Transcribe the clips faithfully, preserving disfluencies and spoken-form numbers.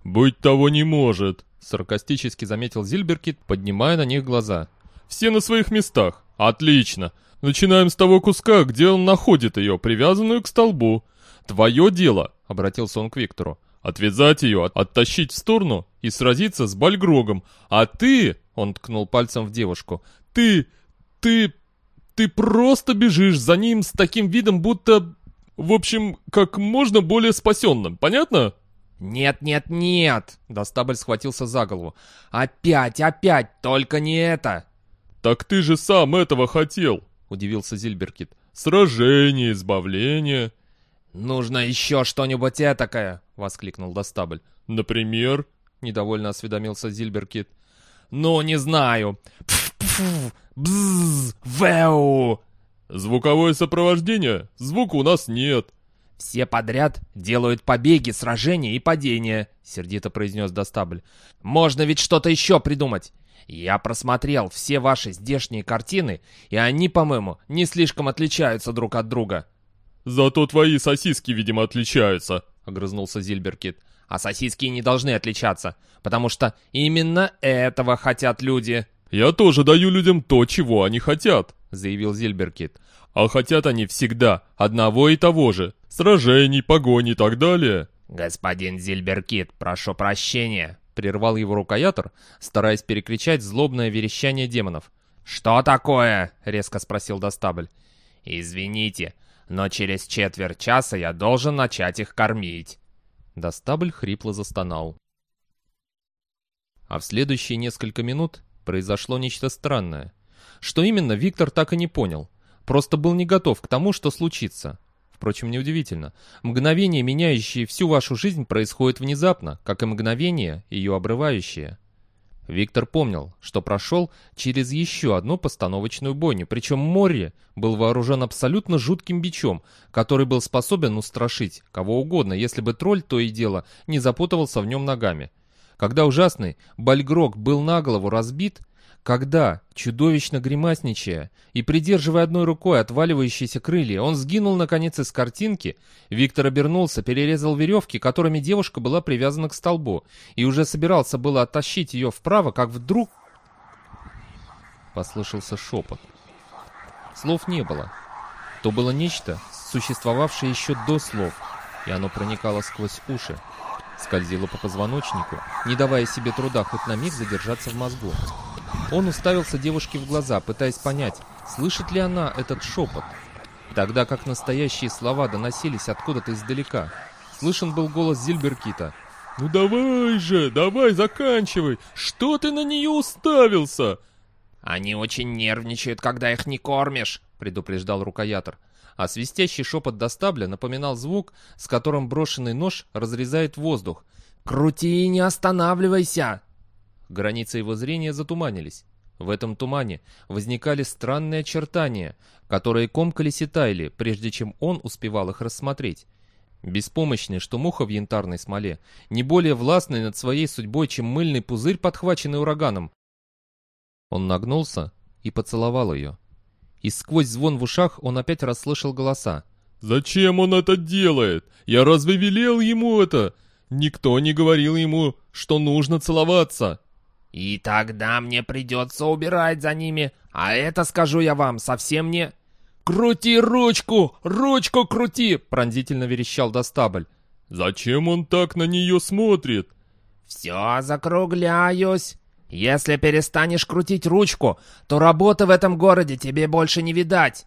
«Быть того не может», — саркастически заметил Зильберкит, поднимая на них глаза. «Все на своих местах. Отлично. Начинаем с того куска, где он находит ее, привязанную к столбу. Твое дело», — обратился он к Виктору, — «отвязать ее, оттащить в сторону и сразиться с Бальгрогом. А ты...» — он ткнул пальцем в девушку. «Ты... ты... ты просто бежишь за ним с таким видом, будто... в общем, как можно более спасенным. Понятно?» «Нет, нет, нет!» — Достабль схватился за голову. «Опять, опять! Только не это!» «Так ты же сам этого хотел!» — удивился Зильберкит. «Сражение, избавление...» «Нужно еще что-нибудь этакое!» — воскликнул Достабль. «Например?» — недовольно осведомился Зильберкит. «Ну, не знаю. Пф-пф, бзз, вэу!» «Звуковое сопровождение? Звука у нас нет». «Все подряд делают побеги, сражения и падения», — сердито произнес Достабль. «Можно ведь что-то еще придумать. Я просмотрел все ваши здешние картины, и они, по-моему, не слишком отличаются друг от друга». «Зато твои сосиски, видимо, отличаются», — огрызнулся Зильберкит. «А сосиски не должны отличаться, потому что именно этого хотят люди». «Я тоже даю людям то, чего они хотят», — заявил Зильберкит. «А хотят они всегда одного и того же. Сражений, погони и так далее». «Господин Зильберкит, прошу прощения», — прервал его рукоятор, стараясь перекричать злобное верещание демонов. «Что такое?» — резко спросил Достабль. «Извините, но через четверть часа я должен начать их кормить». Достабль хрипло застонал. А в следующие несколько минут произошло нечто странное. Что именно, Виктор так и не понял. Просто был не готов к тому, что случится. Впрочем, неудивительно. Мгновение, меняющее всю вашу жизнь, происходит внезапно, как и мгновение, ее обрывающее. Виктор помнил, что прошел через еще одну постановочную бойню, причем Морри был вооружен абсолютно жутким бичом, который был способен устрашить кого угодно, если бы тролль то и дело не запутывался в нем ногами. Когда ужасный Бальгрог был на голову разбит, когда, чудовищно гримасничая и придерживая одной рукой отваливающиеся крылья, он сгинул наконец из картинки, Виктор обернулся, перерезал веревки, которыми девушка была привязана к столбу, и уже собирался было оттащить ее вправо, как вдруг послышался шепот. Слов не было. То было нечто, существовавшее еще до слов, и оно проникало сквозь уши, скользило по позвоночнику, не давая себе труда хоть на миг задержаться в мозгу. Он уставился девушке в глаза, пытаясь понять, слышит ли она этот шепот. Тогда как настоящие слова доносились откуда-то издалека. Слышен был голос Зильберкита. «Ну давай же, давай заканчивай! Что ты на нее уставился?» «Они очень нервничают, когда их не кормишь», — предупреждал рукоятор. А свистящий шепот Достабля напоминал звук, с которым брошенный нож разрезает воздух. «Крути и не останавливайся!» Границы его зрения затуманились. В этом тумане возникали странные очертания, которые комкались и таяли, прежде чем он успевал их рассмотреть. Беспомощный, что муха в янтарной смоле, не более властный над своей судьбой, чем мыльный пузырь, подхваченный ураганом. Он нагнулся и поцеловал ее. И сквозь звон в ушах он опять расслышал голоса. «Зачем он это делает? Я разве велел ему это? Никто не говорил ему, что нужно целоваться». «И тогда мне придется убирать за ними, а это, скажу я вам, совсем не...» «Крути ручку! Ручку крути!» — пронзительно верещал Достабль. «Зачем он так на нее смотрит?» «Все закругляюсь. Если перестанешь крутить ручку, то работы в этом городе тебе больше не видать.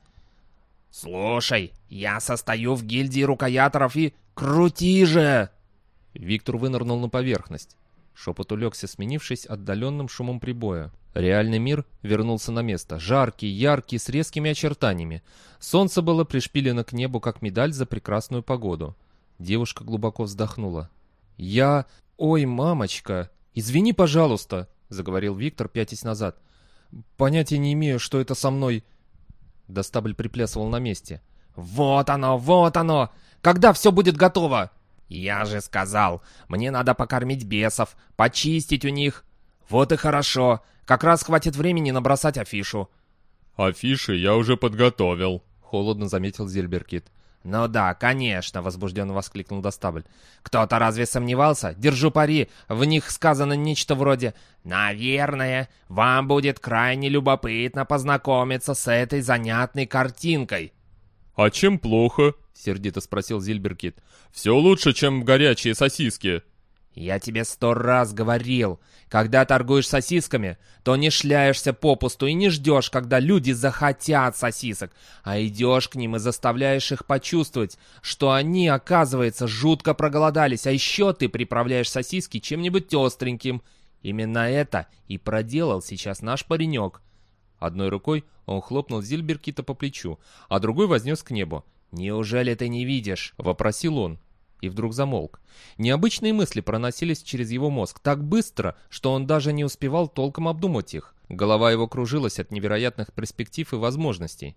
Слушай, я состою в гильдии рукояторов и... Крути же!» Виктор вынырнул на поверхность. Шепот улегся, сменившись отдаленным шумом прибоя. Реальный мир вернулся на место. Жаркий, яркий, с резкими очертаниями. Солнце было пришпилено к небу, как медаль за прекрасную погоду. Девушка глубоко вздохнула. «Я... Ой, мамочка! Извини, пожалуйста!» — заговорил Виктор, пятясь назад. «Понятия не имею, что это со мной...» Достабль приплясывал на месте. «Вот оно, вот оно! Когда все будет готово?» «Я же сказал, мне надо покормить бесов, почистить у них». «Вот и хорошо. Как раз хватит времени набросать афишу». «Афиши я уже подготовил», — холодно заметил Зильберкит. «Ну да, конечно!» — возбужденно воскликнул Достабль. «Кто-то разве сомневался? Держу пари, в них сказано нечто вроде «Наверное, вам будет крайне любопытно познакомиться с этой занятной картинкой». «А чем плохо?» — сердито спросил Зильберкит. «Все лучше, чем горячие сосиски». «Я тебе сто раз говорил, когда торгуешь сосисками, то не шляешься попусту и не ждешь, когда люди захотят сосисок, а идешь к ним и заставляешь их почувствовать, что они, оказывается, жутко проголодались, а еще ты приправляешь сосиски чем-нибудь остреньким. Именно это и проделал сейчас наш паренек». Одной рукой он хлопнул Зильберкита по плечу, а другой вознес к небу. «Неужели ты не видишь?» — вопросил он. И вдруг замолк. Необычные мысли проносились через его мозг так быстро, что он даже не успевал толком обдумать их. Голова его кружилась от невероятных перспектив и возможностей.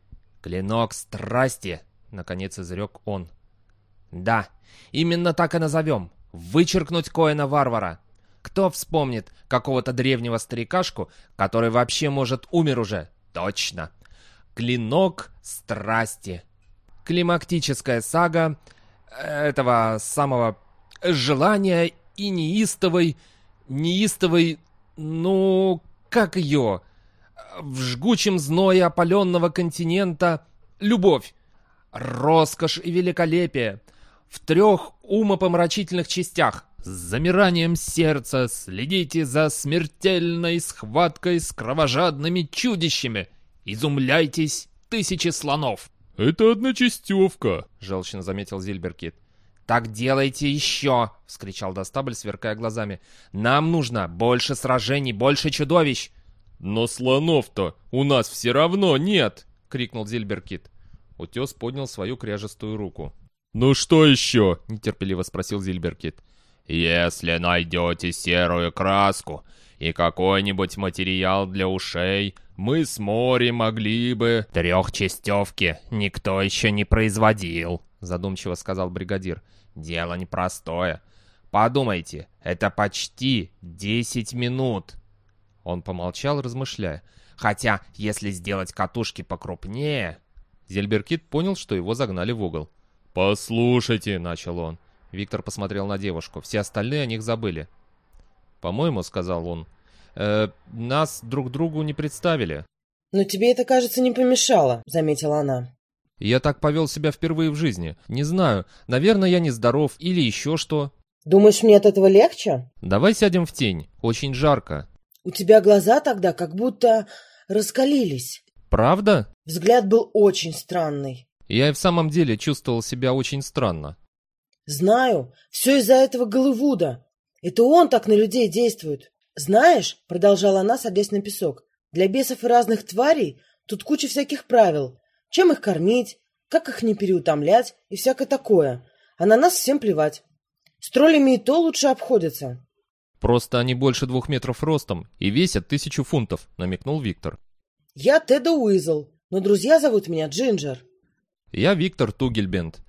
«Клинок страсти!» — наконец изрек он. «Да, именно так и назовем. Вычеркнуть Коэна-варвара. Кто вспомнит какого-то древнего старикашку, который вообще, может, умер уже? Точно. Клинок страсти. Климактическая сага этого самого желания и неистовой, неистовой, ну, как ее, в жгучем зное опаленного континента любовь, роскошь и великолепие в трех умопомрачительных частях. С замиранием сердца следите за смертельной схваткой с кровожадными чудищами. Изумляйтесь тысячи слонов. «Это одночастевка», — желчно заметил Зильберкит. «Так делайте еще!» — вскричал Достабль, сверкая глазами. «Нам нужно больше сражений, больше чудовищ!» «Но слонов-то у нас все равно нет!» — крикнул Зильберкит. Утес поднял свою кряжестую руку. «Ну что еще?» — нетерпеливо спросил Зильберкит. «Если найдете серую краску и какой-нибудь материал для ушей, мы с Мори могли бы...» «Трехчастевки никто еще не производил», — задумчиво сказал бригадир. «Дело непростое. Подумайте, это почти десять минут». Он помолчал, размышляя. «Хотя, если сделать катушки покрупнее...» Зильберкит понял, что его загнали в угол. «Послушайте», — начал он. Виктор посмотрел на девушку. Все остальные о них забыли. «По-моему, — сказал он, э, — нас друг другу не представили». «Но тебе это, кажется, не помешало», — заметила она. «Я так повел себя впервые в жизни. Не знаю, наверное, я нездоров или еще что». «Думаешь, мне от этого легче?» «Давай сядем в тень. Очень жарко». «У тебя глаза тогда как будто раскалились». «Правда?» Взгляд был очень странный. Я и в самом деле чувствовал себя очень странно. «Знаю, все из-за этого Голливуда. Это он так на людей действует. Знаешь, — продолжала она, садясь на песок, — для бесов и разных тварей тут куча всяких правил. Чем их кормить, как их не переутомлять и всякое такое. А на нас всем плевать. С троллями и то лучше обходятся». «Просто они больше двух метров ростом и весят тысячу фунтов», — намекнул Виктор. «Я Теда Уизл, но друзья зовут меня Джинджер». «Я Виктор Тугельбенд.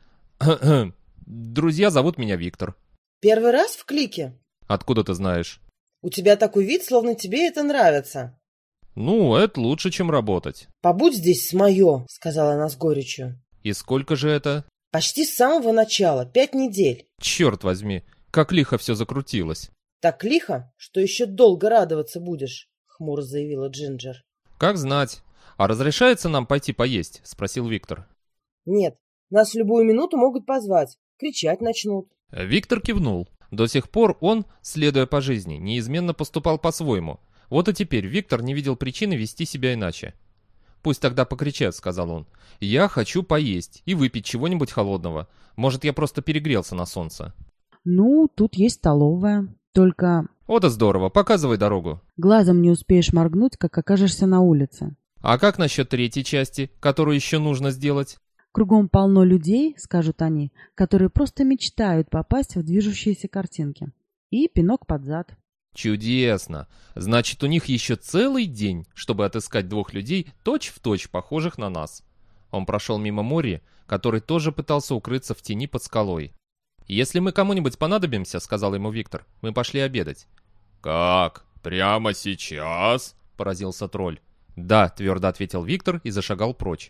Друзья зовут меня Виктор». «Первый раз в клике?» «Откуда ты знаешь?» «У тебя такой вид, словно тебе это нравится». «Ну, это лучше, чем работать». «Побудь здесь с моё», — сказала она с горечью. «И сколько же это?» «Почти с самого начала, пять недель». «Черт возьми, как лихо все закрутилось». «Так лихо, что еще долго радоваться будешь», — хмуро заявила Джинджер. «Как знать. А разрешается нам пойти поесть?» — спросил Виктор. «Нет, нас в любую минуту могут позвать, кричать начнут». Виктор кивнул. До сих пор он, следуя по жизни, неизменно поступал по-своему. Вот и теперь Виктор не видел причины вести себя иначе. «Пусть тогда покричат», — сказал он. «Я хочу поесть и выпить чего-нибудь холодного. Может, я просто перегрелся на солнце». «Ну, тут есть столовая. Только...» «Вот и здорово. Показывай дорогу». «Глазом не успеешь моргнуть, как окажешься на улице». «А как насчет третьей части, которую еще нужно сделать?» «Кругом полно людей, — скажут они, — которые просто мечтают попасть в движущиеся картинки. И пинок под зад». «Чудесно! Значит, у них еще целый день, чтобы отыскать двух людей, точь-в-точь похожих на нас». Он прошел мимо Мори, который тоже пытался укрыться в тени под скалой. «Если мы кому-нибудь понадобимся, — сказал ему Виктор, — мы пошли обедать». «Как? Прямо сейчас?» — поразился тролль. «Да», — твердо ответил Виктор и зашагал прочь.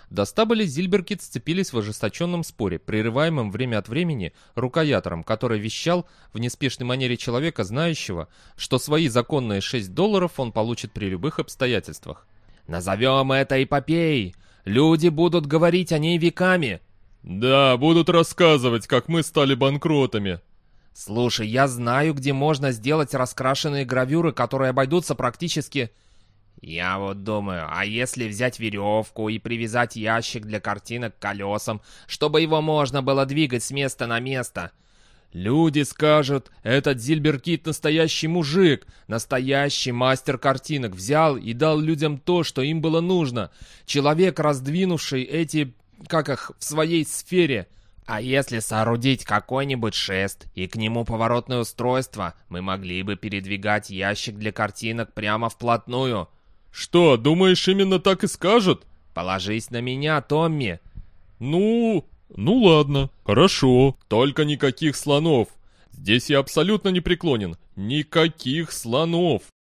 Достабель и Зильберкит сцепились в ожесточенном споре, прерываемом время от времени рукоятором, который вещал в неспешной манере человека, знающего, что свои законные шесть долларов он получит при любых обстоятельствах. «Назовем это эпопеей! Люди будут говорить о ней веками!» «Да, будут рассказывать, как мы стали банкротами!» «Слушай, я знаю, где можно сделать раскрашенные гравюры, которые обойдутся практически...» «Я вот думаю, а если взять веревку и привязать ящик для картинок к колесам, чтобы его можно было двигать с места на место?» «Люди скажут, этот Зильберкит настоящий мужик, настоящий мастер картинок, взял и дал людям то, что им было нужно. Человек, раздвинувший эти, как их, в своей сфере». «А если соорудить какой-нибудь шест и к нему поворотное устройство, мы могли бы передвигать ящик для картинок прямо вплотную». «Что, думаешь, именно так и скажут?» «Положись на меня, Томми». «Ну, ну ладно, хорошо, только никаких слонов. Здесь я абсолютно непреклонен. Никаких слонов».